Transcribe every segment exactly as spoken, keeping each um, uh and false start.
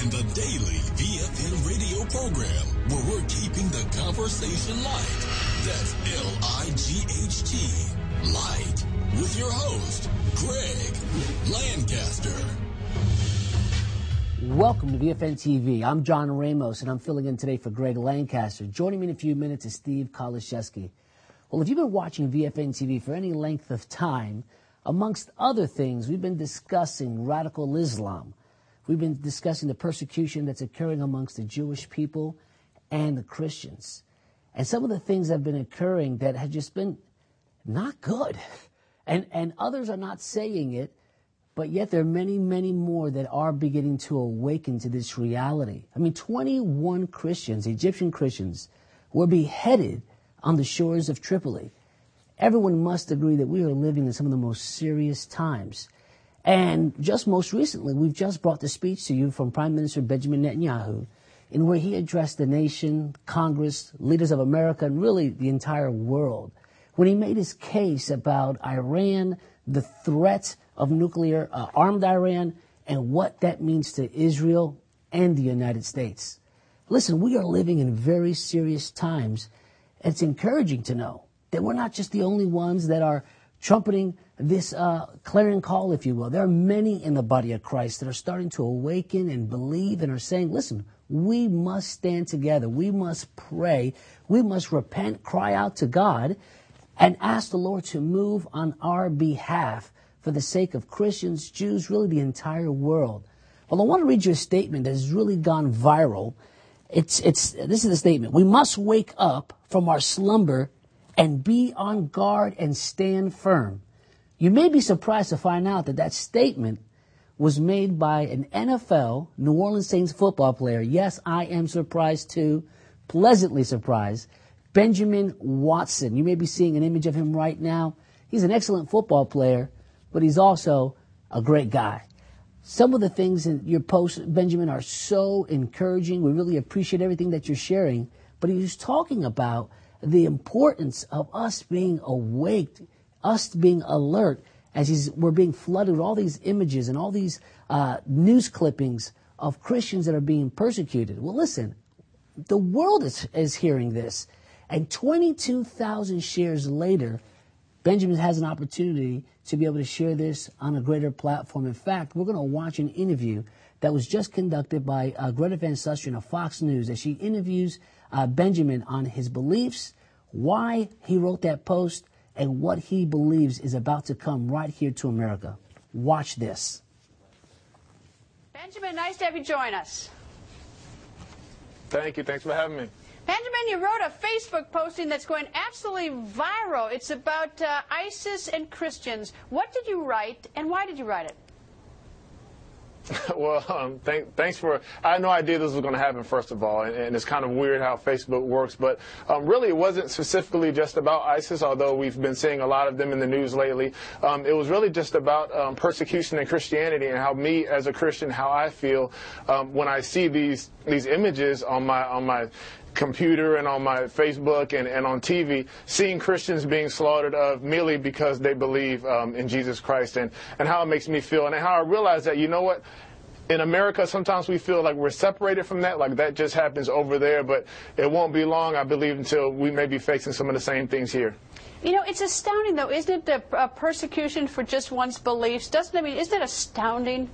Join the daily V F N radio program where we're keeping the conversation light. That's L I G H T, light, with your host, Greg Lancaster. Welcome to V F N T V. I'm John Ramos, and I'm filling in today for Greg Lancaster. Joining me in a few minutes is Steve Kaliszewski. Well, if you've been watching V F N T V for any length of time, amongst other things, we've been discussing radical Islam. We've been discussing the persecution that's occurring amongst the Jewish people and the Christians. And some of the things that have been occurring that have just been not good. And, and others are not saying it, but yet there are many, many more that are beginning to awaken to this reality. I mean, twenty-one Christians, Egyptian Christians, were beheaded on the shores of Tripoli. Everyone must agree that we are living in some of the most serious times. And just most recently, we've just brought the speech to you from Prime Minister Benjamin Netanyahu, in where he addressed the nation, Congress, leaders of America, and really the entire world, when he made his case about Iran, the threat of nuclear uh, armed Iran, and what that means to Israel and the United States. Listen, we are living in very serious times. It's encouraging to know that we're not just the only ones that are trumpeting this uh, clarion call, if you will. There are many in the body of Christ that are starting to awaken and believe and are saying, listen, we must stand together. We must pray. We must repent, cry out to God, and ask the Lord to move on our behalf for the sake of Christians, Jews, really the entire world. Well, I want to read you a statement that has really gone viral. It's, it's, this is the statement. We must wake up from our slumber and be on guard and stand firm. You may be surprised to find out that that statement was made by an N F L, New Orleans Saints football player. Yes, I am surprised too, pleasantly surprised. Benjamin Watson. You may be seeing an image of him right now. He's an excellent football player, but he's also a great guy. Some of the things in your post, Benjamin, are so encouraging. We really appreciate everything that you're sharing. But he was talking about the importance of us being awake, us being alert, as he's, we're being flooded with all these images and all these uh, news clippings of Christians that are being persecuted. Well, listen, the world is, is hearing this. And twenty-two thousand shares later, Benjamin has an opportunity to be able to share this on a greater platform. In fact, we're going to watch an interview that was just conducted by uh, Greta Van Susteren of Fox News as she interviews uh, Benjamin on his beliefs, why he wrote that post, and what he believes is about to come right here to America. Watch this. Benjamin, nice to have you join us. Thank you. Thanks for having me. Benjamin, you wrote a Facebook posting that's going absolutely viral. It's about uh, ISIS and Christians. What did you write, and why did you write it? Well, um, thank, thanks for, I had no idea this was going to happen, first of all, and, and it's kind of weird how Facebook works, but um, really it wasn't specifically just about ISIS, although we've been seeing a lot of them in the news lately. Um, it was really just about um, persecution in Christianity and how me as a Christian, how I feel um, when I see these these images on my on my computer and on my Facebook and, and on T V, seeing Christians being slaughtered of merely because they believe um, in Jesus Christ, and, and how it makes me feel, and how I realize that, you know what, in America, sometimes we feel like we're separated from that, like that just happens over there, but it won't be long, I believe, until we may be facing some of the same things here. You know, it's astounding, though, isn't it, the uh, persecution for just one's beliefs? Doesn't it, I mean, isn't it astounding?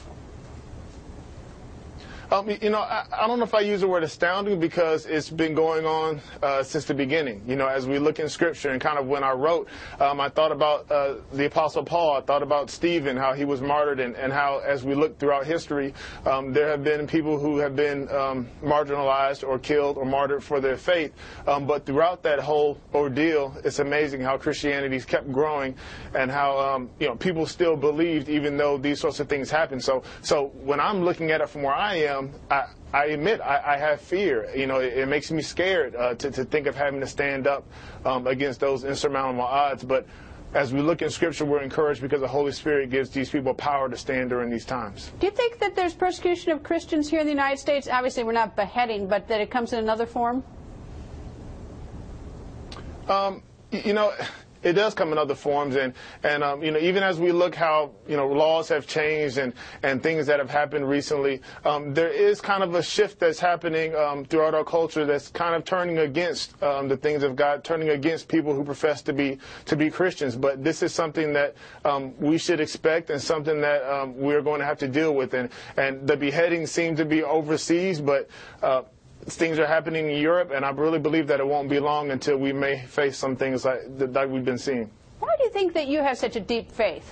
Um, you know, I, I don't know if I use the word astounding because it's been going on uh, since the beginning. You know, as we look in Scripture and kind of when I wrote, um, I thought about uh, the Apostle Paul. I thought about Stephen, how he was martyred, and, and how, as we look throughout history, um, there have been people who have been um, marginalized or killed or martyred for their faith. Um, but throughout that whole ordeal, it's amazing how Christianity's kept growing and how, um, you know, people still believed even though these sorts of things happened. So, so when I'm looking at it from where I am, I, I admit I, I have fear. You know, it, it makes me scared uh, to, to think of having to stand up um, against those insurmountable odds. But as we look in Scripture, we're encouraged because the Holy Spirit gives these people power to stand during these times. Do you think that there's persecution of Christians here in the United States? Obviously, we're not beheading, but that it comes in another form? Um, you know, it does come in other forms. And, and um, you know, even as we look how, you know, laws have changed and, and things that have happened recently, um, there is kind of a shift that's happening um, throughout our culture that's kind of turning against um, the things of God, turning against people who profess to be to be Christians. But this is something that um, we should expect and something that um, we're going to have to deal with. And, and the beheadings seem to be overseas, but uh, things are happening in Europe, and I really believe that it won't be long until we may face some things like that we've been seeing. Why do you think that you have such a deep faith?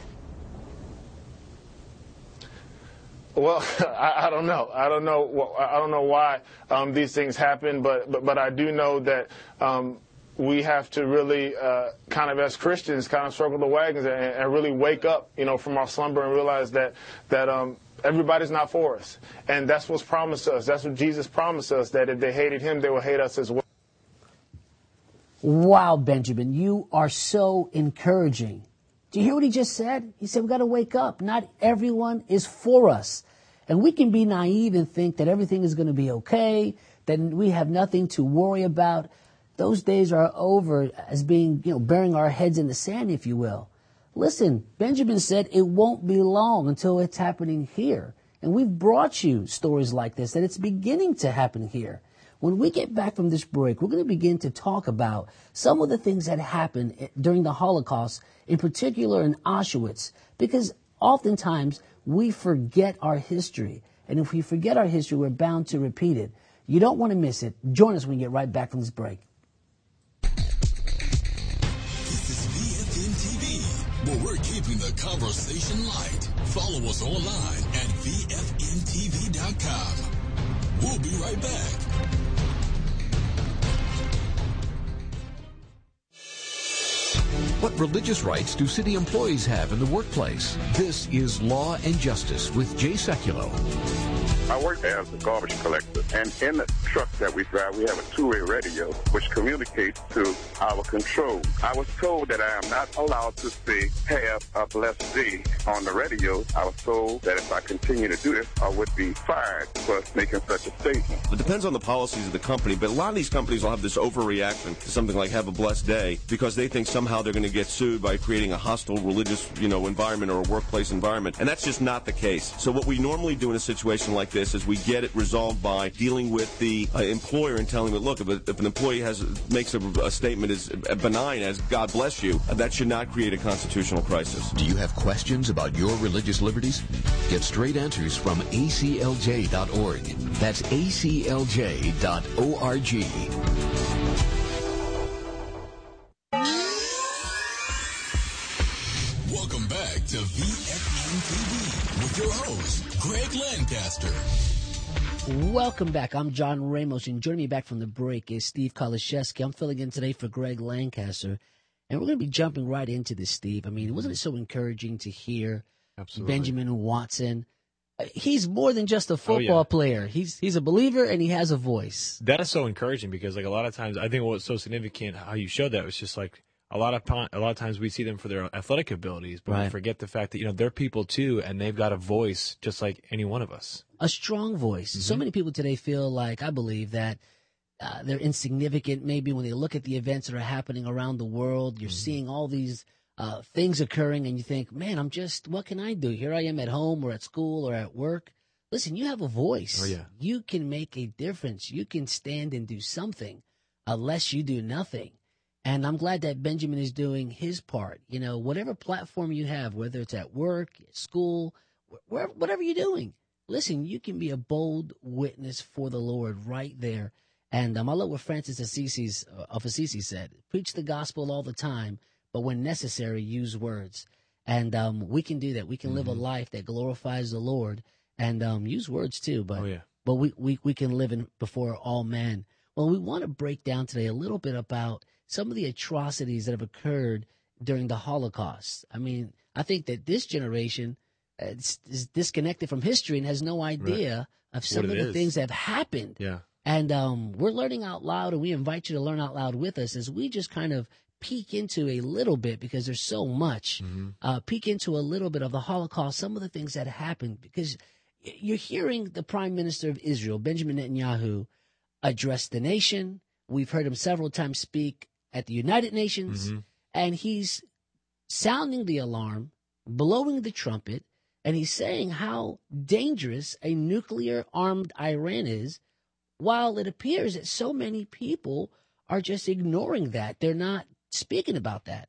Well, I, I don't know. I don't know. I don't know why um, these things happen, but, but but I do know that um, we have to really uh, kind of, as Christians, kind of circle the wagons and, and really wake up, you know, from our slumber and realize that that um, everybody's not for us, and that's what's promised us. That's what Jesus promised us, that if they hated Him, they will hate us as well. Wow, Benjamin, you are so encouraging. Do you hear what he just said? He said, we've got to wake up. Not everyone is for us. And we can be naive and think that everything is going to be okay, that we have nothing to worry about. Those days are over, as being, you know, burying our heads in the sand, if you will. Listen, Benjamin said it won't be long until it's happening here. And we've brought you stories like this, that it's beginning to happen here. When we get back from this break, we're going to begin to talk about some of the things that happened during the Holocaust, in particular in Auschwitz, because oftentimes we forget our history. And if we forget our history, we're bound to repeat it. You don't want to miss it. Join us when we get right back from this break. This is V F N T V, where we're keeping the conversation light. Follow us online at V F N T V dot com. We'll be right back. What religious rights do city employees have in the workplace? This is Law and Justice with Jay Sekulow. I work as a garbage collector, and in the truck that we drive, we have a two-way radio which communicates to our control. I was told that I am not allowed to say, have a blessed day on the radio. I was told that if I continue to do this, I would be fired for making such a statement. It depends on the policies of the company, but a lot of these companies will have this overreaction to something like have a blessed day because they think somehow they're going to get sued by creating a hostile religious, you know, environment or a workplace environment, and that's just not the case. So what we normally do in a situation like this is we get it resolved by dealing with the uh, employer and telling them, look, if, a, if an employee has makes a, a statement as benign as God bless you, uh, that should not create a constitutional crisis. Do you have questions about your religious liberties? Get straight answers from A C L J dot org. That's A C L J dot org. Welcome back to V F N T V with your host, Greg Lancaster. Welcome back. I'm John Ramos, and joining me back from the break is Steve Kaliszewski. I'm filling in today for Greg Lancaster, and we're going to be jumping right into this, Steve. I mean, wasn't it so encouraging to hear Absolutely. Benjamin Watson? He's more than just a football oh, yeah. player. He's he's a believer, and he has a voice. That is so encouraging because, like, a lot of times, I think what's so significant how you showed that was just like a lot of a lot of times we see them for their athletic abilities, but right. we forget the fact that you know they're people too, and they've got a voice just like any one of us. A strong voice. Mm-hmm. So many people today feel like, I believe, that uh, they're insignificant. Maybe when they look at the events that are happening around the world, you're mm-hmm. seeing all these uh, things occurring, and you think, man, I'm just, what can I do? Here I am at home or at school or at work. Listen, you have a voice. Oh, yeah. You can make a difference. You can stand and do something unless you do nothing. And I'm glad that Benjamin is doing his part. You know, whatever platform you have, whether it's at work, at school, wherever, whatever you're doing, listen, you can be a bold witness for the Lord right there. And um, I love what Francis Assisi, uh, of Assisi said, preach the gospel all the time, but when necessary, use words. And um, we can do that. We can mm-hmm. live a life that glorifies the Lord and um, use words too. But, oh, yeah. but we, we, we can live in before all men. Well, we want to break down today a little bit about some of the atrocities that have occurred during the Holocaust. I mean, I think that this generation is, is disconnected from history and has no idea right. of some what of the is. things that have happened. Yeah. And um, we're learning out loud, and we invite you to learn out loud with us as we just kind of peek into a little bit, because there's so much, mm-hmm. uh, peek into a little bit of the Holocaust, some of the things that happened, because you're hearing the Prime Minister of Israel, Benjamin Netanyahu, address the nation. We've heard him several times speak at the United Nations. Mm-hmm. And he's sounding the alarm, blowing the trumpet, and he's saying how dangerous a nuclear-armed Iran is, while it appears that so many people are just ignoring that. They're not speaking about that.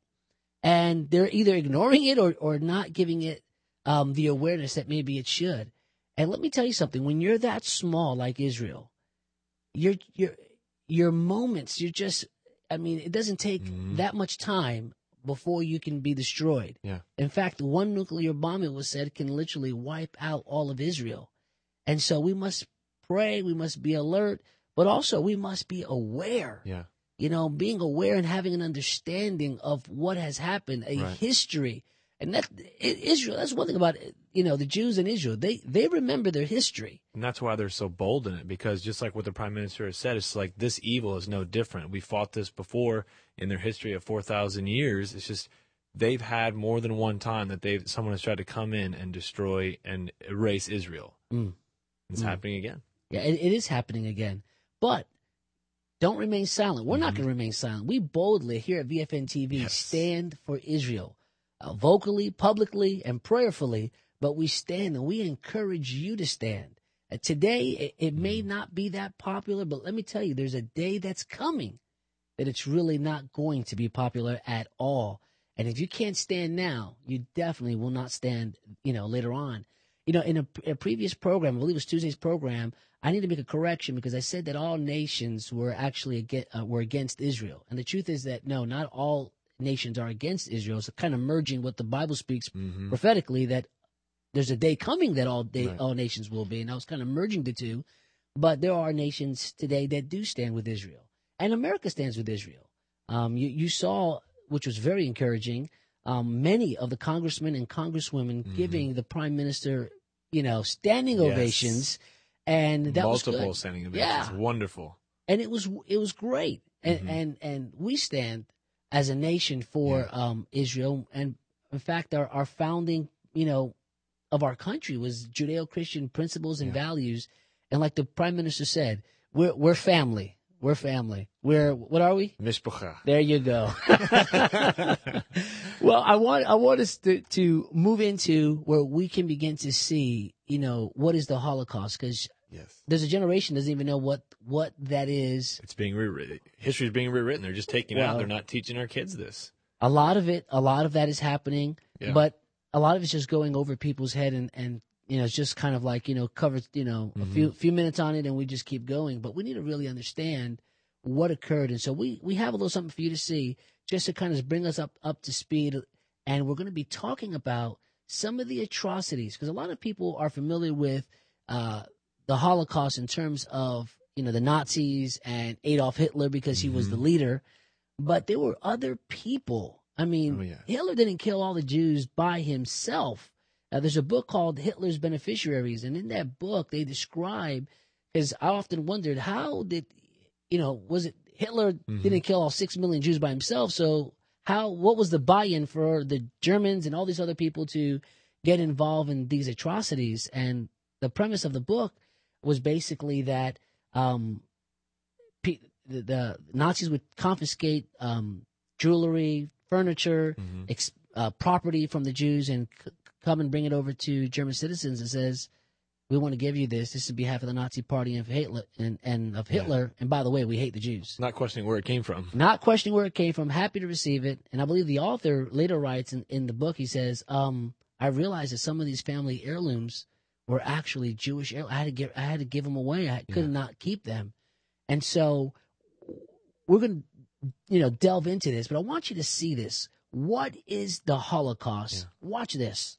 And they're either ignoring it or, or not giving it um, the awareness that maybe it should. And let me tell you something. When you're that small like Israel, your your your moments, you're just, I mean, it doesn't take mm-hmm. that much time before you can be destroyed. Yeah. In fact, one nuclear bomb, it was said, can literally wipe out all of Israel. And so we must pray, we must be alert, but also we must be aware. Yeah. You know, being aware and having an understanding of what has happened, a right. history. And that Israel, that's one thing about, you know, the Jews in Israel. They they remember their history. And that's why they're so bold in it, because just like what the Prime Minister has said, it's like this evil is no different. We fought this before in their history of four thousand years. It's just they've had more than one time that they've someone has tried to come in and destroy and erase Israel. Mm. It's mm. happening again. Yeah, it, it is happening again. But don't remain silent. We're mm-hmm. not going to remain silent. We boldly here at V F N T V yes. stand for Israel. Uh, vocally, publicly, and prayerfully, but we stand and we encourage you to stand. Uh, today, it, it may not be that popular, but let me tell you, there's a day that's coming that it's really not going to be popular at all. And if you can't stand now, you definitely will not stand, you know, later on. You know, in a, a previous program, I believe it was Tuesday's program, I need to make a correction because I said that all nations were actually against, uh, were against Israel. And the truth is that, no, not all nations are against Israel. So kind of merging what the Bible speaks mm-hmm. prophetically, that there's a day coming that all day, right. all nations will be. And I was kind of merging the two. But there are nations today that do stand with Israel. And America stands with Israel. Um, you, you saw, which was very encouraging, um, many of the congressmen and congresswomen mm-hmm. giving the prime minister, you know, standing yes. ovations. And that Multiple was good. standing ovations. Yeah. Wonderful. And it was it was great. And, Mm-hmm. and, and we stand as a nation for Yeah. um, Israel. And in fact, our, our founding, you know, of our country was Judeo-Christian principles and Yeah. values. And like the prime minister said, we're we're family. We're family. We're, what are we? Mishpacha. There you go. Well, I want I want us to, to move into where we can begin to see, you know, what is the Holocaust? Because yes. there's a generation that doesn't even know what, what that is. It's being rewritten. History is being rewritten. They're just taking it Well, out. They're not teaching our kids this. A lot of it, a lot of that is happening, Yeah. but a lot of it's just going over people's head and, and you know, it's just kind of like, you know, covers, you know, Mm-hmm. a few few minutes on it and we just keep going. But we need to really understand what occurred. And so we, we have a little something for you to see just to kind of bring us up, up to speed. And we're going to be talking about some of the atrocities, because a lot of people are familiar with uh, the Holocaust in terms of, you know, the Nazis and Adolf Hitler because he mm-hmm. was the leader. But there were other people. I mean, oh, yeah. Hitler didn't kill all the Jews by himself. Uh, there's a book called Hitler's Beneficiaries. And in that book, they describe, because I often wondered, how did, you know, was it Hitler mm-hmm. didn't kill all six million Jews by himself? So how, what was the buy-in for the Germans and all these other people to get involved in these atrocities? And the premise of the book was basically that um, the, the Nazis would confiscate um, jewelry, furniture, mm-hmm. ex, uh, property from the Jews and c- come and bring it over to German citizens and says, we want to give you this. This is on behalf of the Nazi Party and, Hitler, and, and of Hitler. Yeah. And by the way, we hate the Jews. Not questioning where it came from. Not questioning where it came from. Happy to receive it. And I believe the author later writes in, in the book, he says, um, I realized that some of these family heirlooms were actually Jewish heirlooms. I had to give, I had to give them away. I could yeah. not keep them. And so we're going to, you know, delve into this, but I want you to see this. What is the Holocaust? Yeah. Watch this.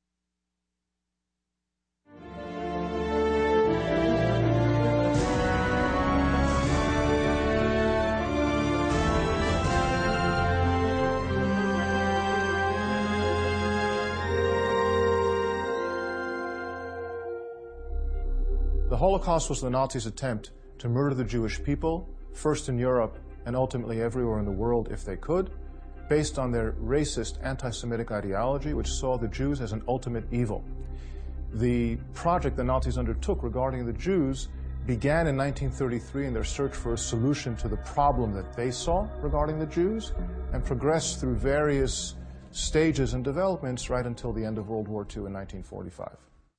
The Holocaust was the Nazis' attempt to murder the Jewish people, first in Europe and ultimately everywhere in the world if they could, based on their racist anti-Semitic ideology, which saw the Jews as an ultimate evil. The project the Nazis undertook regarding the Jews began in nineteen thirty-three in their search for a solution to the problem that they saw regarding the Jews, and progressed through various stages and developments right until the end of World War Two in nineteen forty-five.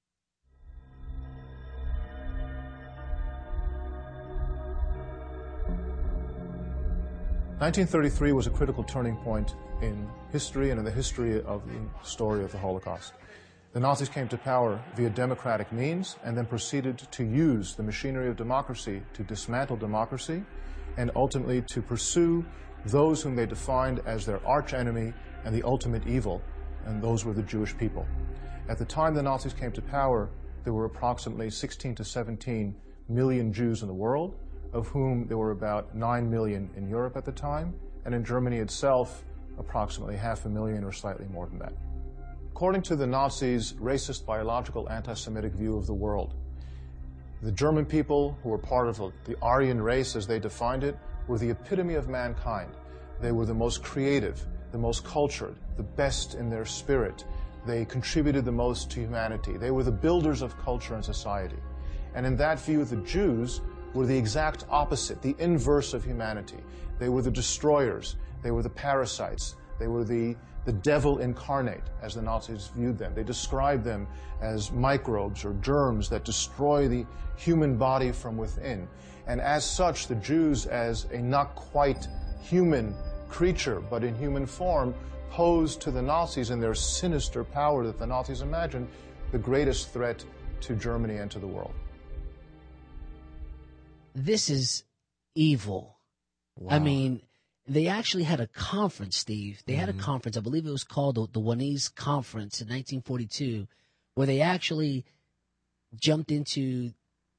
nineteen thirty-three was a critical turning point in history and in the history of the story of the Holocaust. The Nazis came to power via democratic means and then proceeded to use the machinery of democracy to dismantle democracy and ultimately to pursue those whom they defined as their archenemy and the ultimate evil, and those were the Jewish people. At the time the Nazis came to power, there were approximately sixteen to seventeen million Jews in the world, of whom there were about nine million in Europe at the time, and in Germany itself, approximately half a million or slightly more than that. According to the Nazis' racist, biological, anti-Semitic view of the world, the German people, who were part of the Aryan race as they defined it, were the epitome of mankind. They were the most creative, the most cultured, the best in their spirit. They contributed the most to humanity. They were the builders of culture and society. And in that view, the Jews were the exact opposite, the inverse of humanity. They were the destroyers. They were the parasites. They were the, the devil incarnate, as the Nazis viewed them. They described them as microbes or germs that destroy the human body from within. And as such, the Jews, as a not quite human creature, but in human form, posed to the Nazis in their sinister power that the Nazis imagined the greatest threat to Germany and to the world. This is evil. Wow. I mean, they actually had a conference, Steve. They mm-hmm. had a conference. I believe it was called the, the Wannsee Conference in nineteen forty-two, where they actually jumped into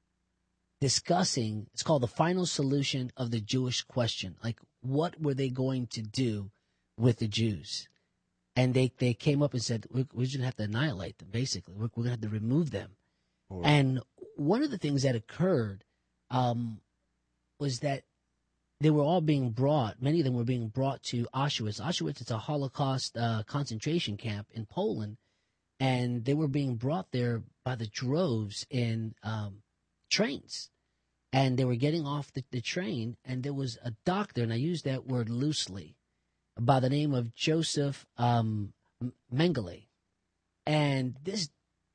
discussing, it's called the final solution of the Jewish question. Like, what were they going to do with the Jews? And they, they came up and said, we're, we're just going to have to annihilate them, basically. We're, we're going to have to remove them. Oh. And one of the things that occurred um, was that they were all being brought, many of them were being brought to Auschwitz. Auschwitz is a Holocaust uh, concentration camp in Poland, and they were being brought there by the droves in um, trains. And they were getting off the, the train, and there was a doctor, and I use that word loosely, by the name of Joseph um, Mengele. And this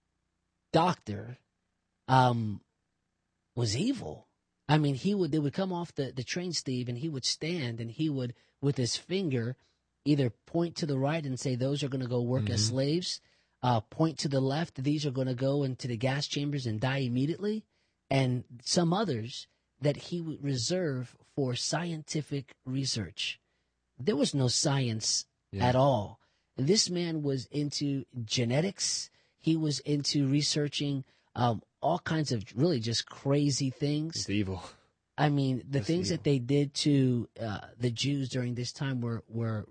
doctor um, was evil. I mean, he would, they would come off the, the train, Steve, and he would stand and he would, with his finger, either point to the right and say, those are going to go work mm-hmm. as slaves, uh, point to the left, these are going to go into the gas chambers and die immediately, and some others that he would reserve for scientific research. There was no science yeah. at all. This man was into genetics. He was into researching um, all kinds of really just crazy things. It's evil. I mean, the It's things evil. that they did to uh, the Jews during this time were were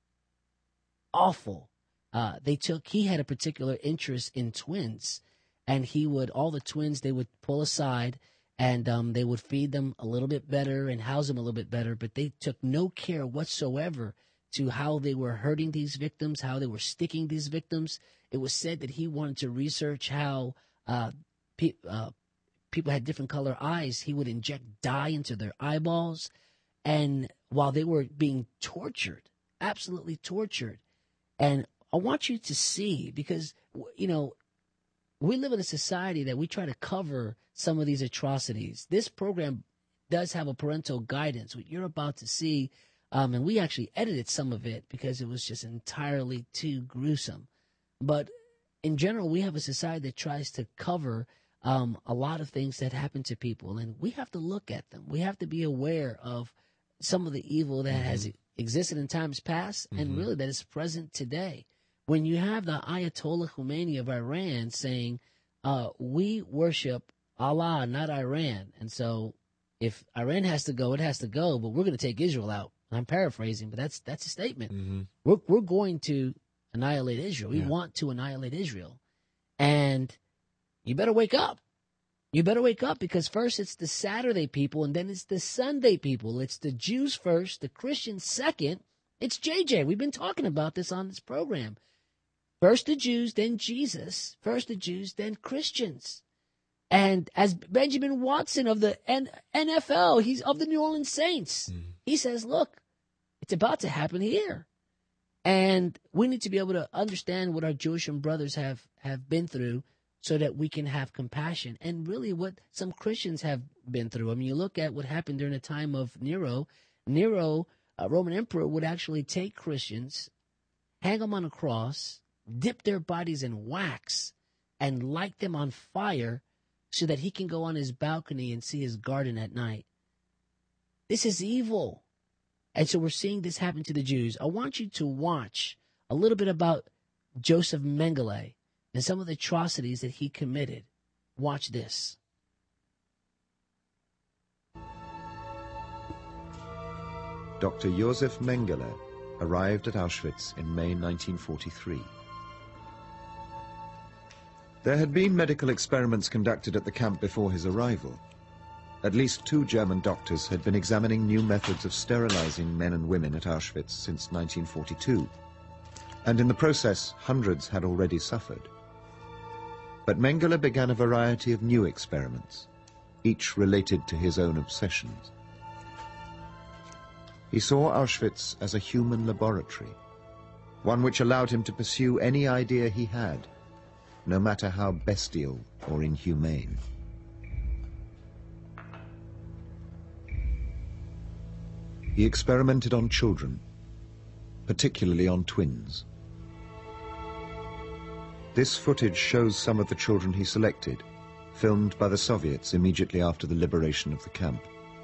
awful. Uh, they took. He had a particular interest in twins, and he would all the twins they would pull aside, and um, they would feed them a little bit better and house them a little bit better. But they took no care whatsoever to how they were hurting these victims, how they were sticking these victims. It was said that he wanted to research how uh, pe- uh, people had different color eyes. He would inject dye into their eyeballs. And while they were being tortured, absolutely tortured. And I want you to see, because, you know, we live in a society that we try to cover some of these atrocities. This program does have a parental guidance, what you're about to see. Um, and we actually edited some of it because it was just entirely too gruesome. But in general, we have a society that tries to cover um, a lot of things that happen to people. And we have to look at them. We have to be aware of some of the evil that mm-hmm. has existed in times past mm-hmm. and really that is present today. When you have the Ayatollah Khomeini of Iran saying, uh, we worship Allah, not Iran. And so if Iran has to go, it has to go, but we're going to take Israel out. I'm paraphrasing, but that's that's a statement. Mm-hmm. We're we're going to annihilate Israel. We yeah. want to annihilate Israel. And you better wake up. You better wake up, because first it's the Saturday people and then it's the Sunday people. It's the Jews first, the Christians second. It's J J. We've been talking about this on this program. First the Jews, then Jesus. First the Jews, then Christians. And as Benjamin Watson of the N F L, he's of the New Orleans Saints, mm. he says, look, it's about to happen here. And we need to be able to understand what our Jewish brothers have, have been through so that we can have compassion. And really what some Christians have been through. I mean, you look at what happened during the time of Nero. Nero, a Roman emperor, would actually take Christians, hang them on a cross, dip their bodies in wax, and light them on fire so that he can go on his balcony and see his garden at night. This is evil. And so we're seeing this happen to the Jews. I want you to watch a little bit about Joseph Mengele and some of the atrocities that he committed. Watch this. Doctor Josef Mengele arrived at Auschwitz in May nineteen forty-three. There had been medical experiments conducted at the camp before his arrival. At least two German doctors had been examining new methods of sterilizing men and women at Auschwitz since nineteen forty-two, and in the process, hundreds had already suffered. But Mengele began a variety of new experiments, each related to his own obsessions. He saw Auschwitz as a human laboratory, one which allowed him to pursue any idea he had, no matter how bestial or inhumane. He experimented on children, particularly on twins. This footage shows some of the children he selected, filmed by the Soviets immediately after the liberation of the camp.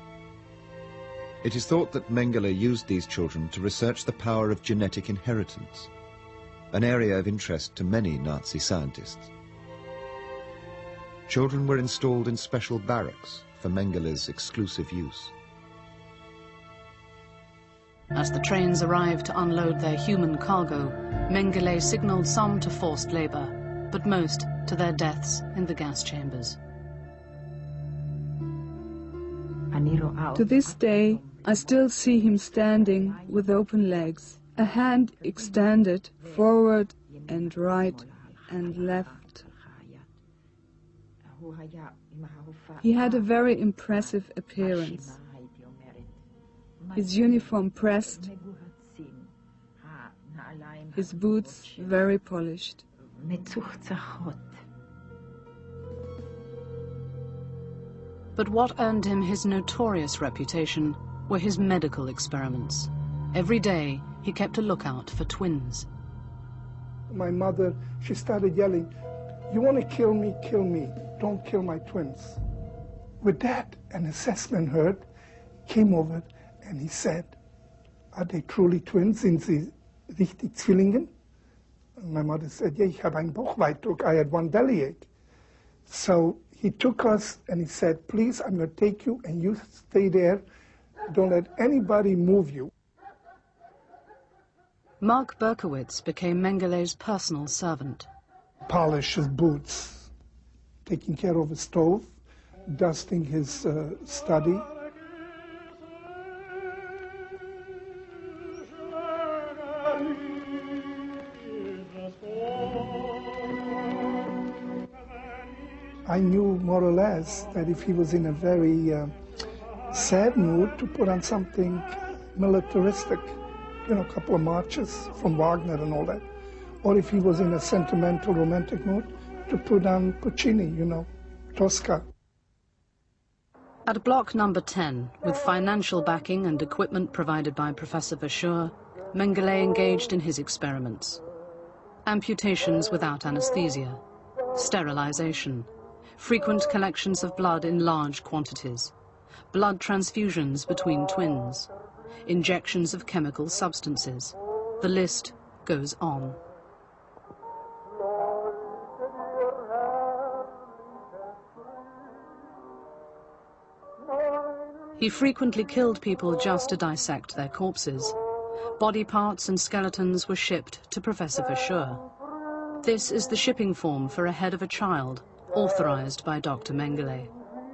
It is thought that Mengele used these children to research the power of genetic inheritance, an area of interest to many Nazi scientists. Children were installed in special barracks for Mengele's exclusive use. As the trains arrived to unload their human cargo, Mengele signaled some to forced labor, but most to their deaths in the gas chambers. To this day, I still see him standing with open legs, a hand extended forward and right and left. He had a very impressive appearance. His uniform pressed, his boots very polished. But what earned him his notorious reputation were his medical experiments. Every day, he kept a lookout for twins. My mother, she started yelling, "You want to kill me, kill me. Don't kill my twins." With that, an assessment heard, came over, and he said, "Are they truly twins? Sind sie richtig Zwillingen?" And my mother said, "Yeah, ich habe einen Bauchweitdruck. I had one bellyache." So he took us and he said, "Please, I'm going to take you and you stay there. Don't let anybody move you." Mark Berkowitz became Mengele's personal servant. Polish his boots, taking care of his stove, dusting his uh, study. I knew more or less that if he was in a very uh, sad mood, to put on something militaristic, you know, a couple of marches from Wagner and all that. Or if he was in a sentimental, romantic mood, to put on Puccini, you know, Tosca. At block number ten, with financial backing and equipment provided by Professor Verschoor, Mengele engaged in his experiments. Amputations without anesthesia, sterilization, frequent collections of blood in large quantities, blood transfusions between twins, injections of chemical substances. The list goes on. He frequently killed people just to dissect their corpses. Body parts and skeletons were shipped to Professor Verschoor. This is the shipping form for a head of a child, authorized by Doctor Mengele.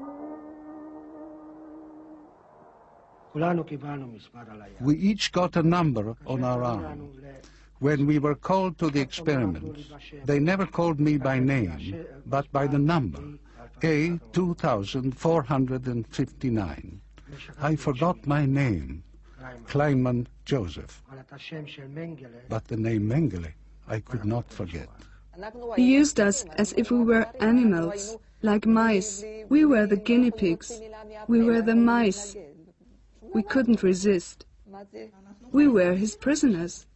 We each got a number on our arm. When we were called to the experiment, they never called me by name, but by the number, A two thousand four hundred fifty-nine. I forgot my name, Kleinman Joseph. But the name Mengele I could not forget. He used us as if we were animals, like mice. We were the guinea pigs. We were the mice. We couldn't resist. We were his prisoners.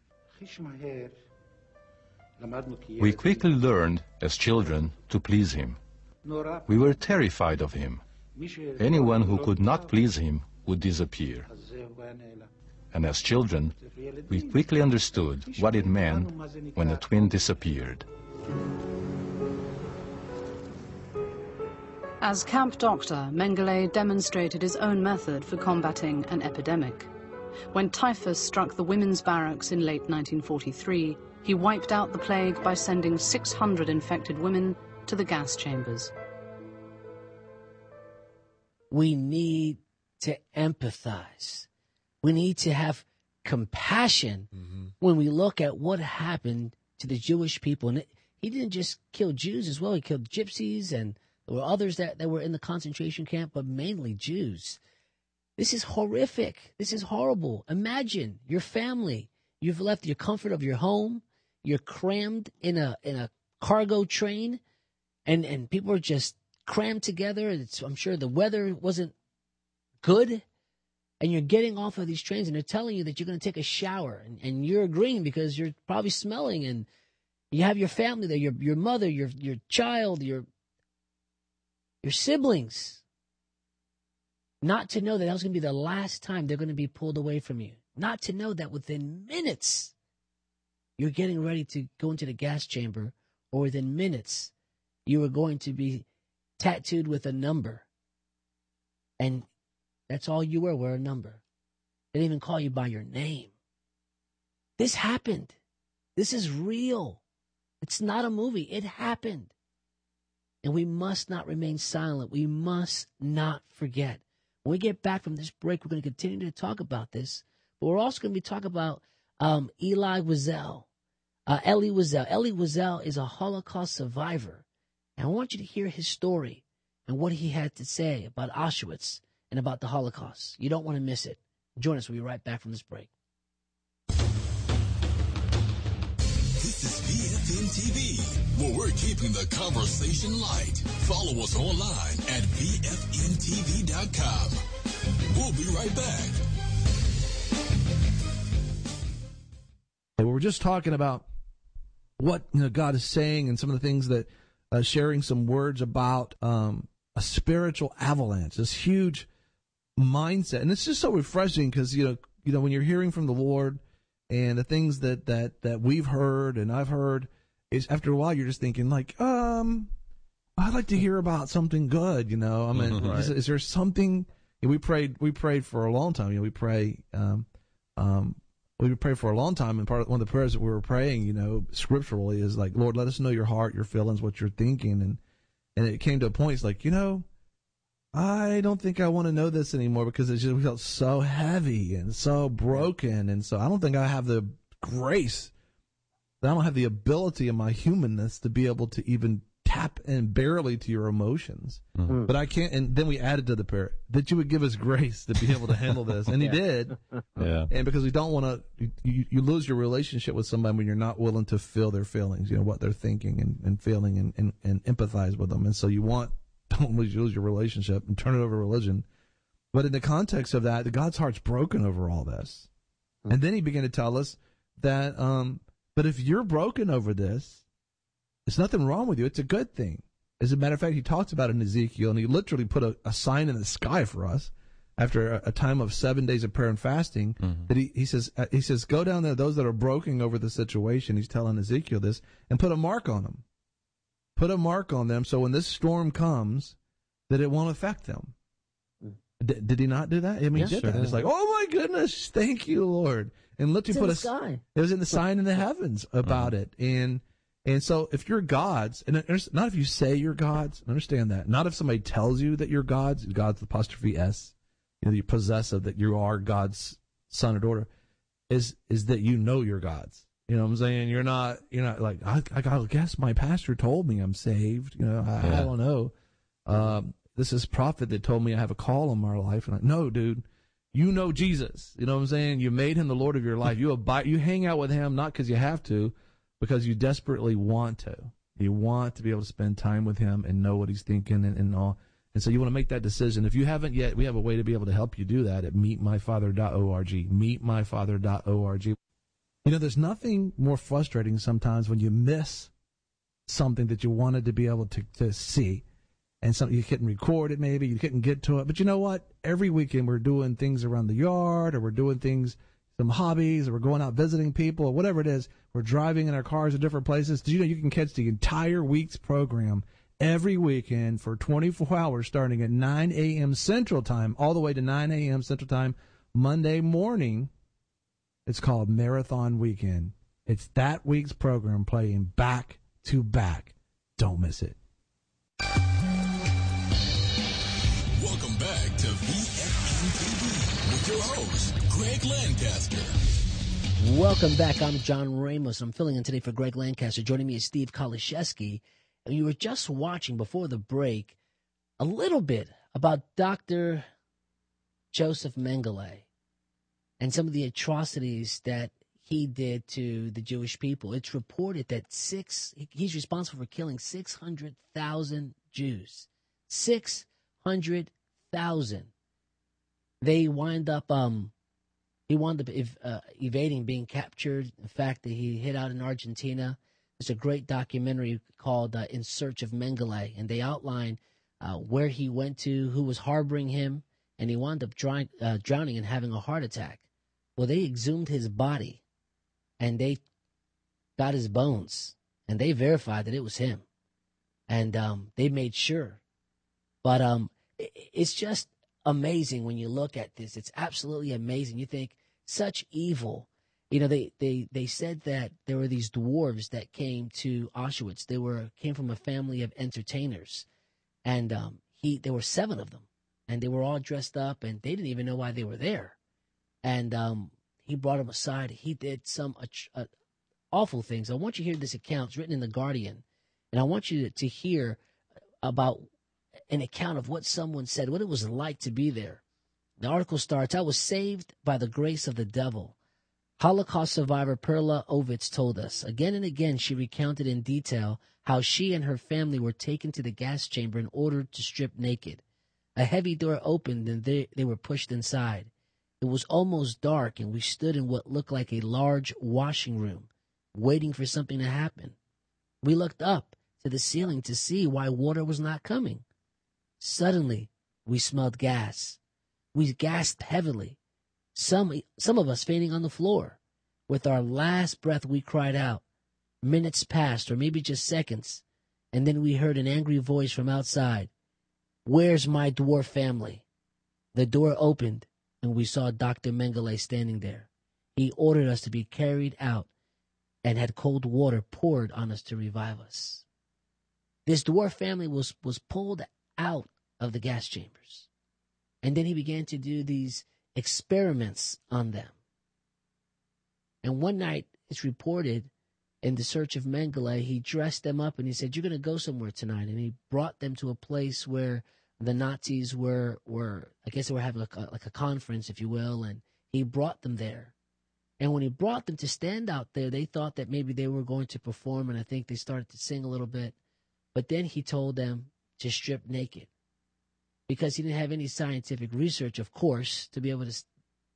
We quickly learned, as children, to please him. We were terrified of him. Anyone who could not please him would disappear. And as children, we quickly understood what it meant when a twin disappeared. As camp doctor, Mengele demonstrated his own method for combating an epidemic. When typhus struck the women's barracks in late nineteen forty-three, he wiped out the plague by sending six hundred infected women to the gas chambers. We need to empathize. We need to have compassion mm-hmm. when we look at what happened to the Jewish people. And it, he didn't just kill Jews as well. He killed gypsies, and there were others that, that were in the concentration camp, but mainly Jews. This is horrific. This is horrible. Imagine your family. You've left your comfort of your home. You're crammed in a in a cargo train, and, and people are just crammed together. It's, I'm sure the weather wasn't good, and you're getting off of these trains, and they're telling you that you're going to take a shower, and, and you're agreeing because you're probably smelling, and you have your family there, your your mother, your your child, your your siblings. Not to know that that was going to be the last time they're going to be pulled away from you. Not to know that within minutes you're getting ready to go into the gas chamber, or within minutes you are going to be tattooed with a number. And that's all you were, were a number. They didn't even call you by your name. This happened. This is real. It's not a movie. It happened. And we must not remain silent. We must not forget. When we get back from this break, we're going to continue to talk about this. But we're also going to be talking about um, Eli Wiesel, uh, Elie Wiesel. Elie Wiesel is a Holocaust survivor. And I want you to hear his story and what he had to say about Auschwitz and about the Holocaust. You don't want to miss it. Join us. We'll be right back from this break. This is V F M T V, where we're keeping the conversation light. Follow us online at V F M T V dot com. We'll be right back. We were just talking about what you know, God is saying, and some of the things that uh, sharing some words about um, a spiritual avalanche, this huge mindset, and it's just so refreshing because you know, you know, when you're hearing from the Lord and the things that that that we've heard and I've heard, is after a while you're just thinking like, um, I'd like to hear about something good, you know. I mean, right. is, is there something? You know, we prayed, we prayed for a long time. You know, we pray, um, um, we prayed for a long time, and part of one of the prayers that we were praying, you know, scripturally, is like, Lord, let us know your heart, your feelings, what you're thinking, and and it came to a point, it's like, you know, I don't think I want to know this anymore because it just felt so heavy and so broken, and so I don't think I have the grace, I don't have the ability in my humanness to be able to even tap in barely to your emotions. Mm-hmm. But I can't, and then we added to the prayer that you would give us grace to be able to handle this, and he yeah. did. Yeah. And because we don't want to, you, you lose your relationship with somebody when you're not willing to feel their feelings, you know, what they're thinking and, and feeling, and, and, and empathize with them. And so you want, don't lose your relationship and turn it over to religion. But in the context of that, God's heart's broken over all this. Mm-hmm. And then he began to tell us that, um, but if you're broken over this, there's nothing wrong with you. It's a good thing. As a matter of fact, he talks about it in Ezekiel, and he literally put a, a sign in the sky for us after a, a time of seven days of prayer and fasting. Mm-hmm. That he, he says, uh, he says, go down there, those that are broken over the situation. He's telling Ezekiel this, and put a mark on them. Put a mark on them, so when this storm comes, that it won't affect them. D- did he not do that? I mean, yes, he did sure that. It's like, oh my goodness, thank you, Lord. And literally put a sky. It was in the sign in the heavens about mm-hmm. it, and. And so if you're God's, and not if you say you're God's, understand that. Not if somebody tells you that you're God's, God's apostrophe S, you know, you're possessive, that you are God's son or daughter, is is that you know you're God's. You know what I'm saying? You're not, you're not like, I, I guess my pastor told me I'm saved. You know, I, yeah. I don't know. Um, this is prophet that told me I have a call on my life. And I, no, dude, you know Jesus. You know what I'm saying? You made him the Lord of your life. You abide, you hang out with him not because you have to, because you desperately want to. You want to be able to spend time with him and know what he's thinking and, and all. And so you want to make that decision. If you haven't yet, we have a way to be able to help you do that at meet my father dot org. meet my father dot org. You know, there's nothing more frustrating sometimes when you miss something that you wanted to be able to, to see. And something you couldn't record it, maybe you couldn't get to it. But you know what? Every weekend we're doing things around the yard, or we're doing things, some hobbies, or we're going out visiting people, or whatever it is. We're driving in our cars to different places. Did you know you can catch the entire week's program every weekend for twenty-four hours, starting at nine a.m. Central Time, all the way to nine a.m. Central Time Monday morning? It's called Marathon Weekend. It's that week's program playing back to back. Don't miss it. Welcome back to V F N T V with your host, Greg Lancaster. Welcome back. I'm John Ramos. I'm filling in today for Greg Lancaster. Joining me is Steve Kaliszewski. And you were just watching before the break a little bit about Doctor Joseph Mengele and some of the atrocities that he did to the Jewish people. It's reported that six he's responsible for killing six hundred thousand Jews. six hundred thousand. They wind up, um, he wound up ev- uh, evading being captured. The fact that he hid out in Argentina. There's a great documentary called uh, In Search of Mengele, and they outline uh, where he went to, who was harboring him, and he wound up dry- uh, drowning and having a heart attack. Well, they exhumed his body, and they got his bones, and they verified that it was him, and um, they made sure. But um, it, it's just amazing when you look at this. It's absolutely amazing. You think, such evil. You know, they, they, they said that there were these dwarves that came to Auschwitz. They were came from a family of entertainers, and um, he there were seven of them, and they were all dressed up, and they didn't even know why they were there. And um, he brought them aside. He did some uh, uh, awful things. I want you to hear this account. It's written in The Guardian, and I want you to, to hear about an account of what someone said, what it was like to be there. The article starts, "I was saved by the grace of the devil." Holocaust survivor Perla Ovitz told us. Again and again, she recounted in detail how she and her family were taken to the gas chamber and ordered to strip naked. A heavy door opened and they, they were pushed inside. It was almost dark, and we stood in what looked like a large washing room, waiting for something to happen. We looked up to the ceiling to see why water was not coming. Suddenly, we smelled gas. We gasped heavily. Some some of us fainting on the floor. With our last breath, we cried out. Minutes passed, or maybe just seconds, and then we heard an angry voice from outside. "Where's my dwarf family?" The door opened, and we saw Doctor Mengele standing there. He ordered us to be carried out and had cold water poured on us to revive us. This dwarf family was, was pulled out of the gas chambers, and then he began to do these experiments on them. And one night, it's reported in The Search of Mengele, he dressed them up and he said, "You're going to go somewhere tonight." And he brought them to a place where the Nazis were, were I guess they were having a, like a conference, if you will, and he brought them there. And when he brought them to stand out there, they thought that maybe they were going to perform, and I think they started to sing a little bit. But then he told them to strip naked, because he didn't have any scientific research, of course, to be able to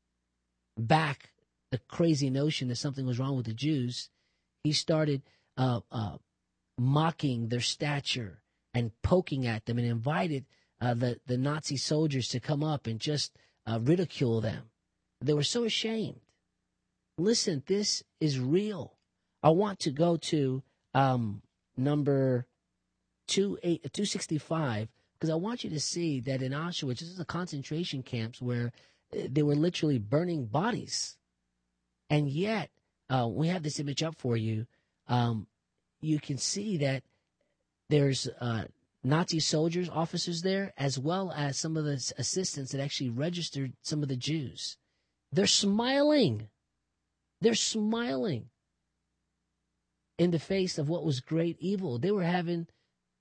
back the crazy notion that something was wrong with the Jews. He started uh, uh, mocking their stature and poking at them, and invited uh, the, the Nazi soldiers to come up and just uh, ridicule them. They were so ashamed. Listen, this is real. I want to go to um, number two sixty-five, because I want you to see that in Auschwitz, this is a concentration camps where they were literally burning bodies. And yet, uh, we have this image up for you. Um, you can see that there's uh, Nazi soldiers, officers there, as well as some of the assistants that actually registered some of the Jews. They're smiling. They're smiling in the face of what was great evil. They were having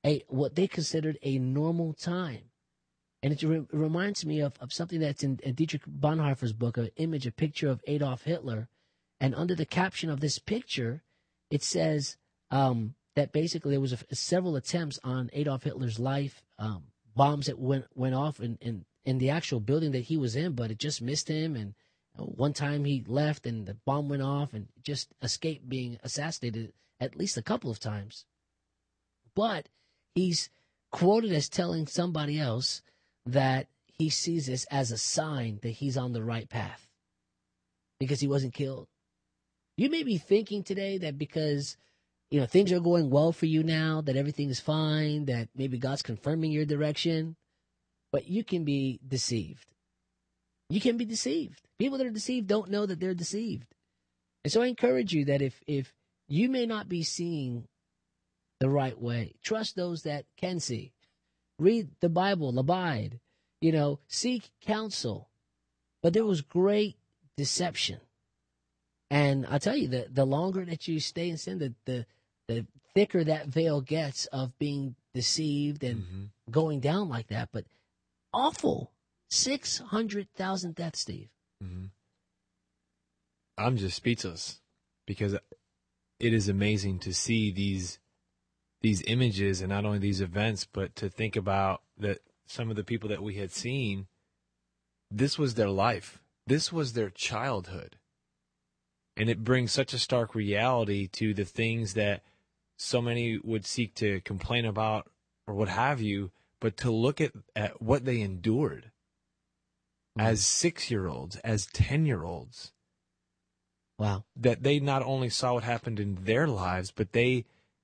a what they considered a normal time. And it, re- it reminds me of, of something that's in, in Dietrich Bonhoeffer's book, an image, a picture of Adolf Hitler. And under the caption of this picture, it says um, that basically there was a, several attempts on Adolf Hitler's life, um, bombs that went went off in, in, in the actual building that he was in, but it just missed him. And one time he left and the bomb went off and just escaped being assassinated at least a couple of times. But he's quoted as telling somebody else that he sees this as a sign that he's on the right path because he wasn't killed. You may be thinking today that because, you know, things are going well for you now, that everything is fine, that maybe God's confirming your direction, but you can be deceived. You can be deceived. People that are deceived don't know that they're deceived. And so I encourage you that if, if you may not be seeing the right way, trust those that can see. Read the Bible, abide, you know, seek counsel. But there was great deception. And I tell you, the, the longer that you stay in sin, the, the, the thicker that veil gets of being deceived and mm-hmm. going down like that. But awful. six hundred thousand deaths, Steve. Mm-hmm. I'm just speechless because it is amazing to see these these images and not only these events, but to think about that some of the people that we had seen, this was their life. This was their childhood. And it brings such a stark reality to the things that so many would seek to complain about or what have you, but to look at, at what they endured mm. as six-year-olds, as ten-year-olds. Wow. That they not only saw what happened in their lives, but they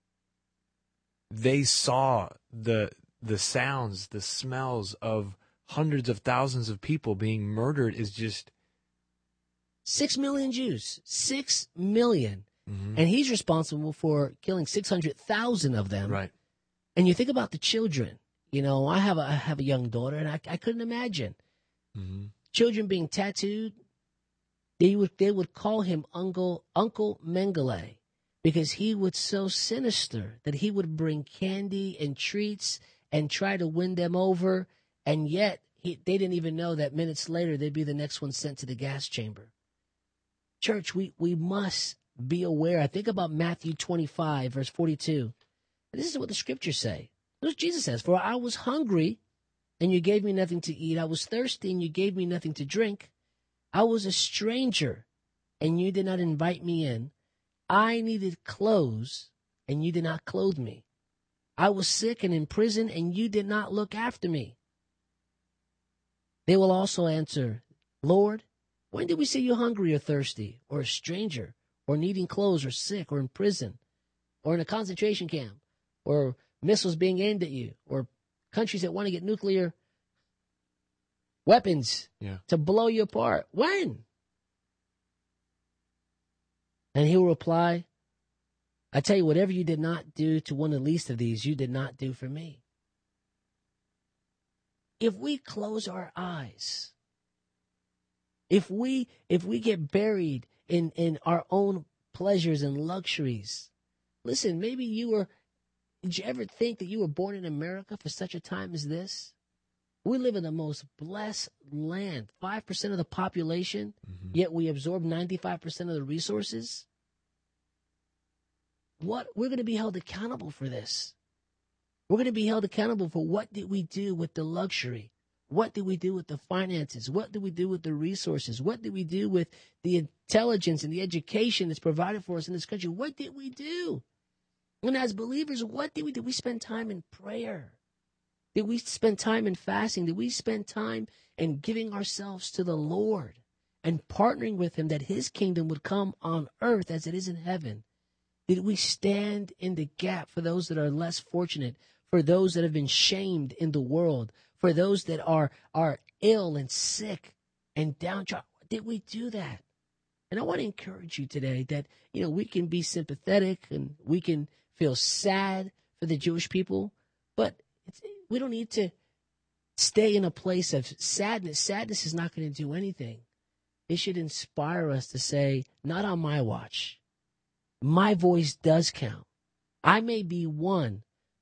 they saw the the sounds, the smells of hundreds of thousands of people being murdered is just... Six million Jews. Six million. Mm-hmm. And he's responsible for killing six hundred thousand of them. Right. And you think about the children. You know, I have a, I have a young daughter, and I, I couldn't imagine. Mm-hmm. Children being tattooed. They would they would call him Uncle Uncle Mengele because he was so sinister that he would bring candy and treats and try to win them over, and yet he, they didn't even know that minutes later they'd be the next one sent to the gas chamber. Church, we, we must be aware. I think about Matthew twenty-five, verse forty-two. And this is what the scriptures say. This is what Jesus says, "For I was hungry, and you gave me nothing to eat. I was thirsty, and you gave me nothing to drink. I was a stranger, and you did not invite me in. I needed clothes, and you did not clothe me. I was sick and in prison, and you did not look after me." They will also answer, "Lord, when did we see you hungry or thirsty, or a stranger, or needing clothes, or sick, or in prison, or in a concentration camp, or missiles being aimed at you, or countries that want to get nuclear weapons yeah. to blow you apart? When?" And he will reply, "I tell you, whatever you did not do to one of the least of these, you did not do for me." If we close our eyes, if we if we get buried in, in our own pleasures and luxuries, listen, maybe you were, did you ever think that you were born in America for such a time as this? We live in the most blessed land, five percent of the population, mm-hmm. yet we absorb ninety-five percent of the resources. What? We're going to be held accountable for this. We're going to be held accountable for what did we do with the luxury? What did we do with the finances? What did we do with the resources? What did we do with the intelligence and the education that's provided for us in this country? What did we do? And as believers, what did we do? We spend time in prayer. Did we spend time in fasting? Did we spend time in giving ourselves to the Lord and partnering with him that his kingdom would come on earth as it is in heaven? Did we stand in the gap for those that are less fortunate, for those that have been shamed in the world, for those that are, are ill and sick and downtrodden? Did we do that? And I want to encourage you today that, you know, we can be sympathetic and we can feel sad for the Jewish people, but it's, we don't need to stay in a place of sadness. Sadness is not going to do anything. It should inspire us to say, not on my watch. My voice does count. I may be one,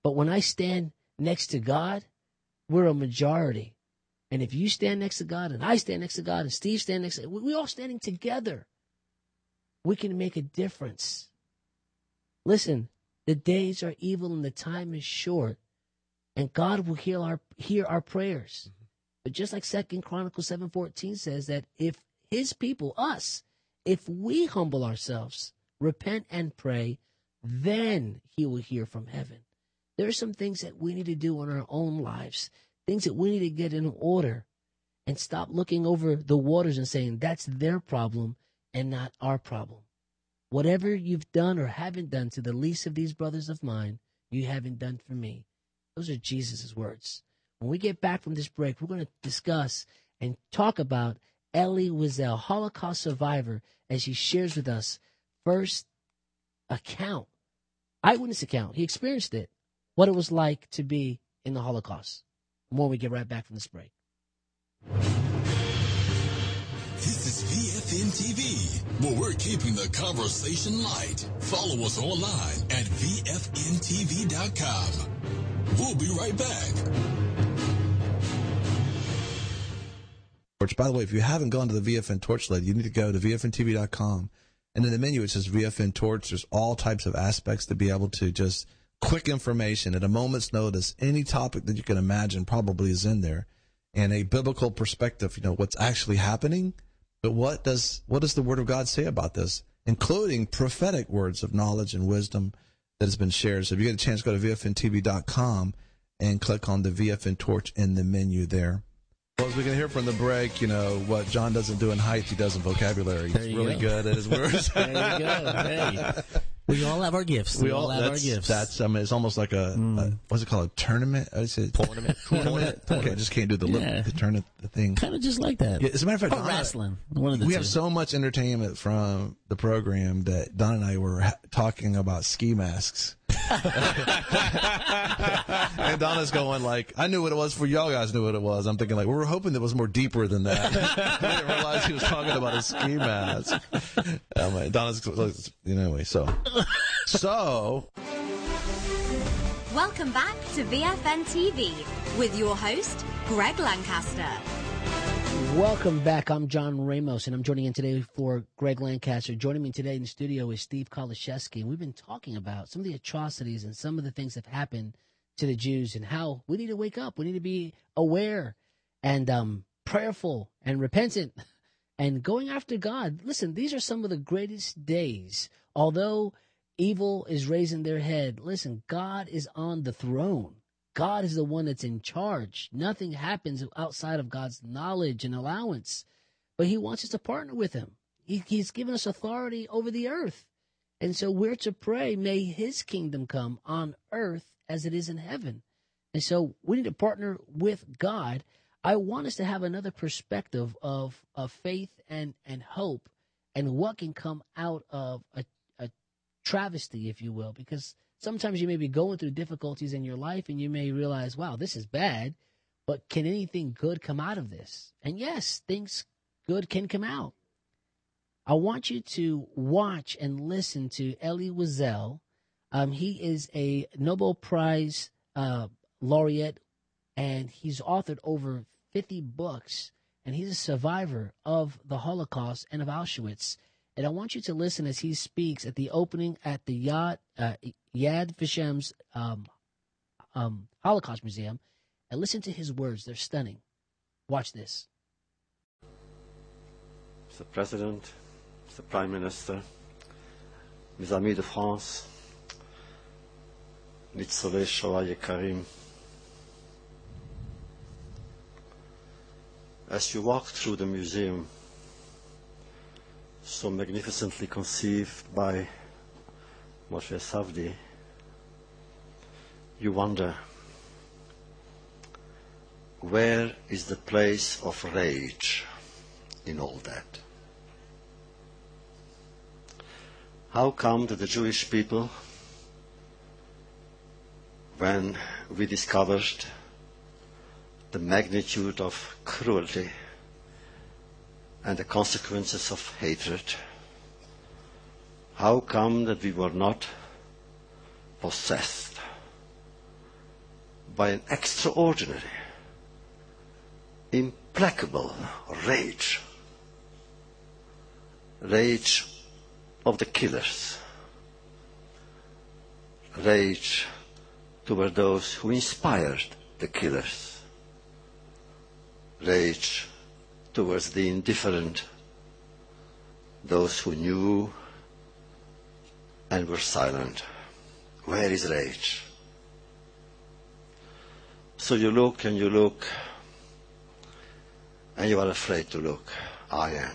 But when I stand next to God, we're a majority. And if you stand next to God and I stand next to God and Steve stand next to God, we're all standing together. We can make a difference. Listen, the days are evil and the time is short, and God will hear our hear our prayers. Mm-hmm. But just like Second Chronicles seven fourteen says that if his people, us, if we humble ourselves, repent and pray, then he will hear from heaven. There are some things that we need to do in our own lives, things that we need to get in order, and stop looking over the waters and saying that's their problem and not our problem. Whatever you've done or haven't done to the least of these brothers of mine, you haven't done for me. Those are Jesus' words. When we get back from this break, we're going to discuss and talk about Elie Wiesel, Holocaust survivor, as he shares with us first account, eyewitness account. He experienced it, what it was like to be in the Holocaust. More when we get right back from this break. This is V F N T V, where we're keeping the conversation light. Follow us online at V F N T V dot com. We'll be right back. By the way, if you haven't gone to the V F N Torch lately, you need to go to V F N T V dot com. And in the menu, it says V F N Torch. There's all types of aspects to be able to just quick information at a moment's notice. Any topic that you can imagine probably is in there. And a biblical perspective, you know, what's actually happening. But what does what does the Word of God say about this, including prophetic words of knowledge and wisdom that has been shared? So if you get a chance, go to V F N T V dot com and click on the V F N Torch in the menu there. Well, as we can hear from the break, you know, what John doesn't do in height, he does in vocabulary. He's really go. good at his words. There you go. Hey. We all have our gifts. We, we all, all have our gifts. That's, I mean, it's almost like a, mm. a what's it called, a tournament? I said tournament. Tournament. Okay, I just can't do the lip, yeah. the tournament the thing. Kind of just like that. Yeah, as a matter of fact, or Donna, wrestling. One of the we two. have so much entertainment from the program that Don and I were ha- talking about ski masks. And Donna's going like, I knew what it was for y'all guys knew what it was. I'm thinking like, we were hoping it was more deeper than that. I didn't realize he was talking about a ski mask. Um, Donna's, you know, anyway, so. So. Welcome back to V F N T V with your host, Greg Lancaster. Welcome back. I'm John Ramos, and I'm joining in today for Greg Lancaster. Joining me today in the studio is Steve Kaliszewski, and we've been talking about some of the atrocities and some of the things that have happened to the Jews and how we need to wake up. We need to be aware and um, prayerful and repentant and going after God. Listen, these are some of the greatest days. Although evil is raising their head, listen, God is on the throne. God is the one that's in charge. Nothing happens outside of God's knowledge and allowance. But he wants us to partner with him. He, he's given us authority over the earth. And so we're to pray, may his kingdom come on earth as it is in heaven. And so we need to partner with God. I want us to have another perspective of, of faith and, and hope and what can come out of a, a travesty, if you will, because sometimes you may be going through difficulties in your life and you may realize, wow, this is bad, but can anything good come out of this? And yes, things good can come out. I want you to watch and listen to Elie Wiesel. Um, he is a Nobel Prize uh, laureate, and he's authored over fifty books, and he's a survivor of the Holocaust and of Auschwitz. And I want you to listen as he speaks at the opening at the Yad, uh, Yad Vashem's um, um, Holocaust Museum, and listen to his words. They're stunning. Watch this. Mister President, Mister Prime Minister, mes amis de France, ניצולי שואה יקרים. As you walk through the museum, so magnificently conceived by Moshe Safdie, you wonder, where is the place of rage in all that? How come that the Jewish people, when we discovered the magnitude of cruelty and the consequences of hatred, how come that we were not possessed by an extraordinary, implacable rage. Rage of the killers. Rage toward those who inspired the killers. Rage towards the indifferent, those who knew and were silent. Where is rage? So you look and you look, and you are afraid to look. I am.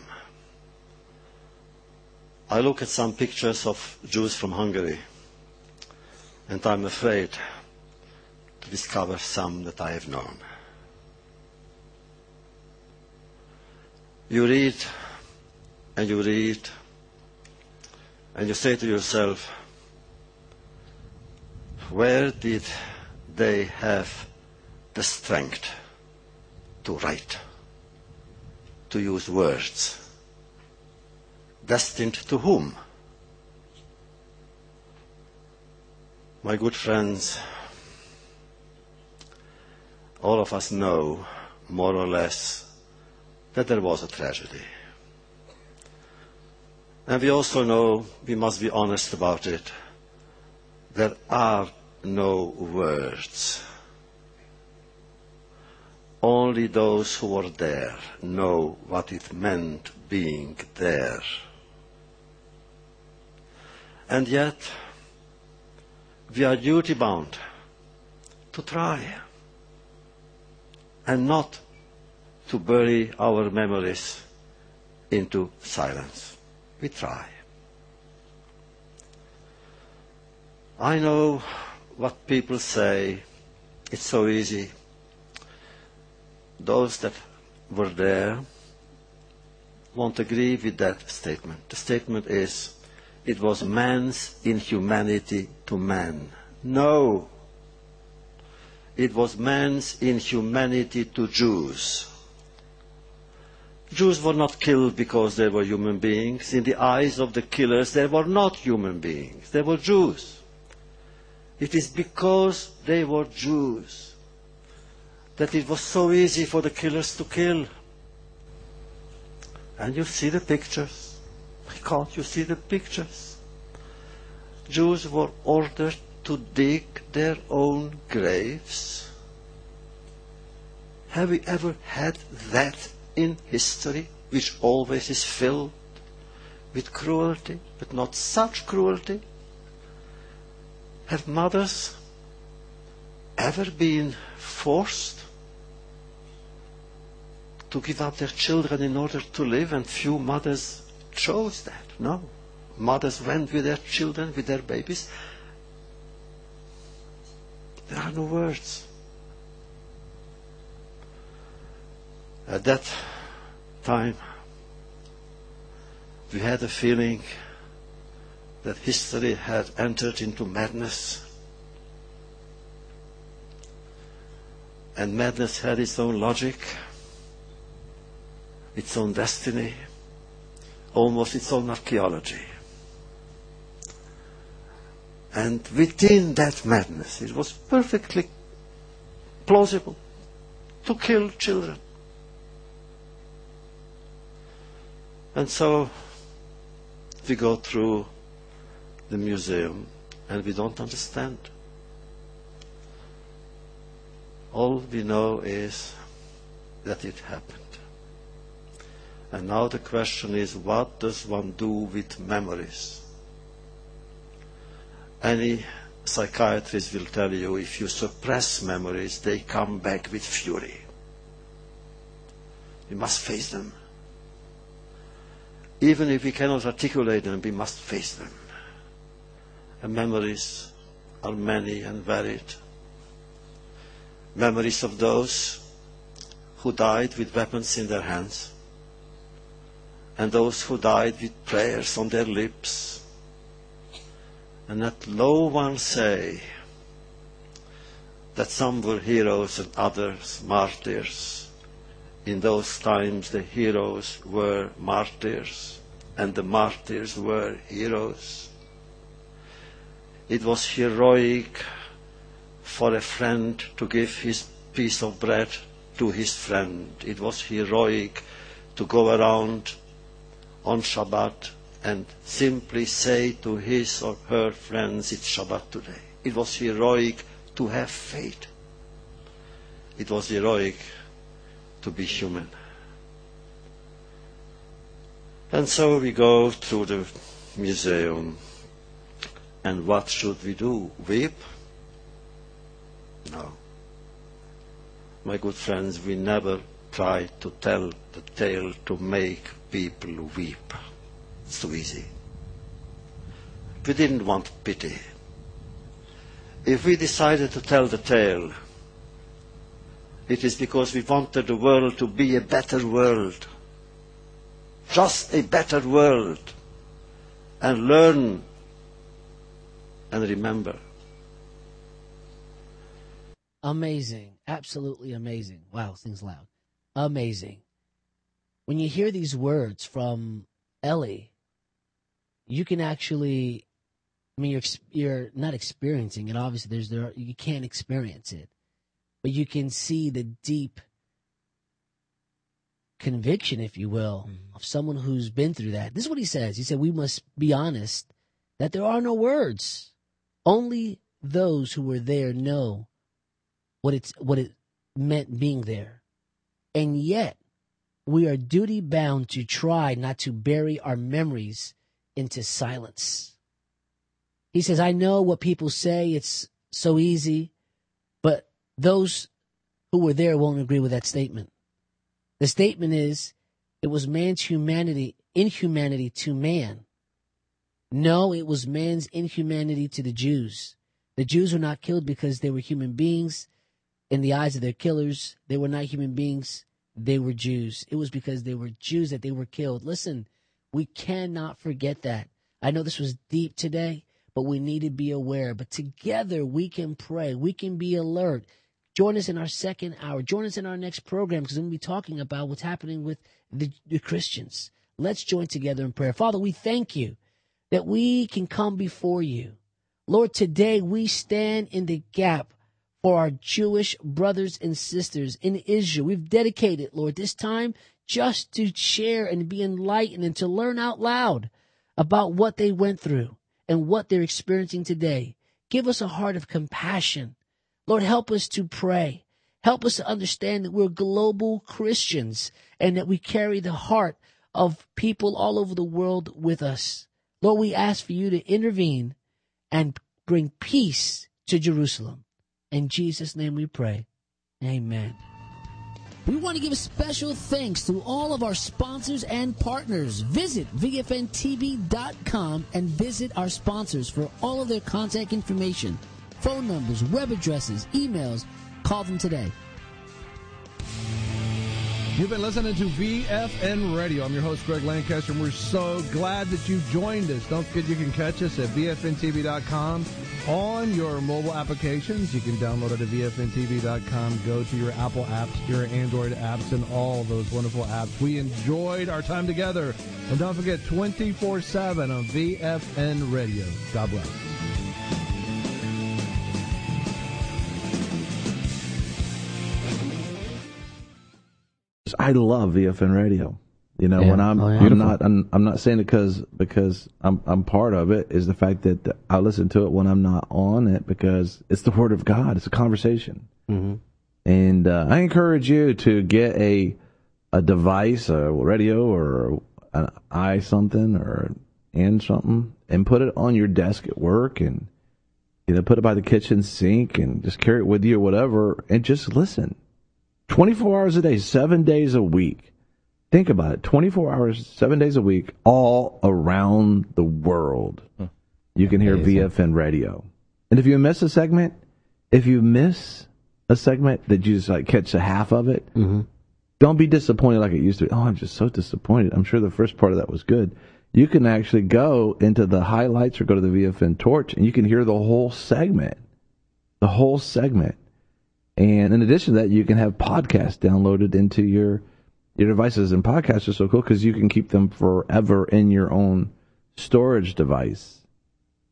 I look at some pictures of Jews from Hungary, and I'm afraid to discover some that I have known. You read, and you read, and you say to yourself, where did they have the strength to write, to use words? Destined to whom? My good friends, all of us know, more or less, that there was a tragedy. And we also know, we must be honest about it, there are no words. Only those who were there know what it meant being there. And yet, we are duty-bound to try and not to bury our memories into silence. We try. I know what people say. It's so easy. Those that were there won't agree with that statement. The statement is, it was man's inhumanity to man. No. It was man's inhumanity to Jews. Jews were not killed because they were human beings. In the eyes of the killers, they were not human beings. They were Jews. It is because they were Jews that it was so easy for the killers to kill. And you see the pictures. Can't you see the pictures? Jews were ordered to dig their own graves. Have we ever had that in history, which always is filled with cruelty, but not such cruelty? Have mothers ever been forced to give up their children in order to live, and few mothers chose that? No. Mothers went with their children, with their babies. There are no words. At that time, we had a feeling that history had entered into madness. And madness had its own logic, its own destiny, almost its own archaeology. And within that madness, it was perfectly plausible to kill children. And so we go through the museum and we don't understand. All we know is that it happened. And now the question is, what does one do with memories? Any psychiatrist will tell you, if you suppress memories, they come back with fury. We must face them. Even if we cannot articulate them, we must face them. And memories are many and varied. Memories of those who died with weapons in their hands, and those who died with prayers on their lips. And let no one say that some were heroes and others martyrs. In those times the heroes were martyrs and the martyrs were heroes. It was heroic for a friend to give his piece of bread to his friend. It was heroic to go around on Shabbat and simply say to his or her friends, it's Shabbat today. It was heroic to have faith. It was heroic to be human. And so we go to the museum. And what should we do? Weep? No. My good friends, we never try to tell the tale to make people weep. It's too easy. We didn't want pity. If we decided to tell the tale, it is because we wanted the world to be a better world. Just a better world. And learn and remember. Amazing. Absolutely amazing. Wow, things loud. Amazing. When you hear these words from Ellie, you can actually, I mean, you're, you're not experiencing it. Obviously, there's there, you can't experience it. But you can see the deep conviction, if you will, mm-hmm. of someone who's been through that. This is what he says. He said, we must be honest that there are no words. Only those who were there know what it's what it meant being there. And yet, we are duty bound to try not to bury our memories into silence. He says, I know what people say, it's so easy, but those who were there won't agree with that statement. The statement is, it was man's humanity, inhumanity to man. No, it was man's inhumanity to the Jews. The Jews were not killed because they were human beings. In the eyes of their killers, they were not human beings. They were Jews. It was because they were Jews that they were killed. Listen, we cannot forget that. I know this was deep today, but we need to be aware. But together we can pray. We can be alert. Join us in our second hour. Join us in our next program because we're going to be talking about what's happening with the, the Christians. Let's join together in prayer. Father, we thank you that we can come before you. Lord, today we stand in the gap for our Jewish brothers and sisters in Israel. We've dedicated, Lord, this time just to share and be enlightened and to learn out loud about what they went through and what they're experiencing today. Give us a heart of compassion. Lord, help us to pray. Help us to understand that we're global Christians and that we carry the heart of people all over the world with us. Lord, we ask for you to intervene and bring peace to Jerusalem. In Jesus' name we pray. Amen. We want to give special thanks to all of our sponsors and partners. Visit V F N T V dot com and visit our sponsors for all of their contact information, phone numbers, web addresses, emails. Call them today. You've been listening to V F N Radio. I'm your host, Greg Lancaster, and we're so glad that you joined us. Don't forget you can catch us at V F N T V dot com on your mobile applications. You can download it at V F N T V dot com. Go to your Apple apps, your Android apps, and all those wonderful apps. We enjoyed our time together. And don't forget, twenty-four seven on V F N Radio. God bless. I love V F N Radio. You know, yeah. when I'm, oh, yeah. I'm not, I'm, I'm not saying it because because I'm, I'm part of it. Is the fact that I listen to it when I'm not on it because it's the Word of God. It's a conversation, mm-hmm. and uh, I encourage you to get a a device, a radio, or an i something, or and something, and put it on your desk at work, and you know, put it by the kitchen sink, and just carry it with you or whatever, and just listen. twenty-four hours a day, seven days a week. Think about it. twenty-four hours, seven days a week, all around the world. Huh. You can hear Amazing. V F N Radio. And if you miss a segment, if you miss a segment that you just like catch a half of it, mm-hmm. don't be disappointed like it used to be. Oh, I'm just so disappointed. I'm sure the first part of that was good. You can actually go into the highlights or go to the V F N Torch, and you can hear the whole segment. The whole segment. And in addition to that, you can have podcasts downloaded into your your devices. And podcasts are so cool because you can keep them forever in your own storage device.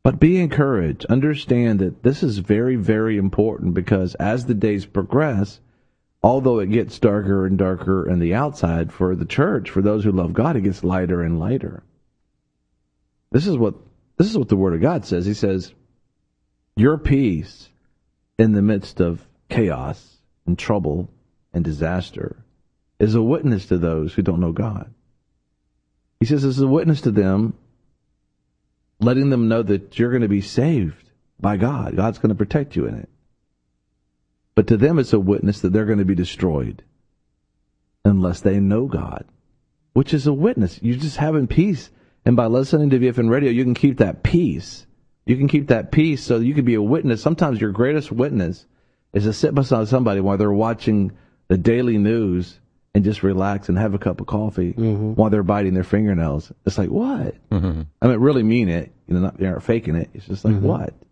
But be encouraged. Understand that this is very, very important, because as the days progress, although it gets darker and darker on the outside for the church, for those who love God, it gets lighter and lighter. This is what this is what the Word of God says. He says, your peace in the midst of chaos and trouble and disaster is a witness to those who don't know God. He says it's a witness to them, letting them know that you're going to be saved by God. God's going to protect you in it. But to them, it's a witness that they're going to be destroyed unless they know God, which is a witness. You're just having peace. And by listening to V F N Radio, you can keep that peace. You can keep that peace so you can be a witness. Sometimes your greatest witness is to sit beside somebody while they're watching the daily news and just relax and have a cup of coffee mm-hmm. while they're biting their fingernails. It's like, what? Mm-hmm. I mean, really mean it. You know, not, they aren't faking it. It's just like, mm-hmm. what?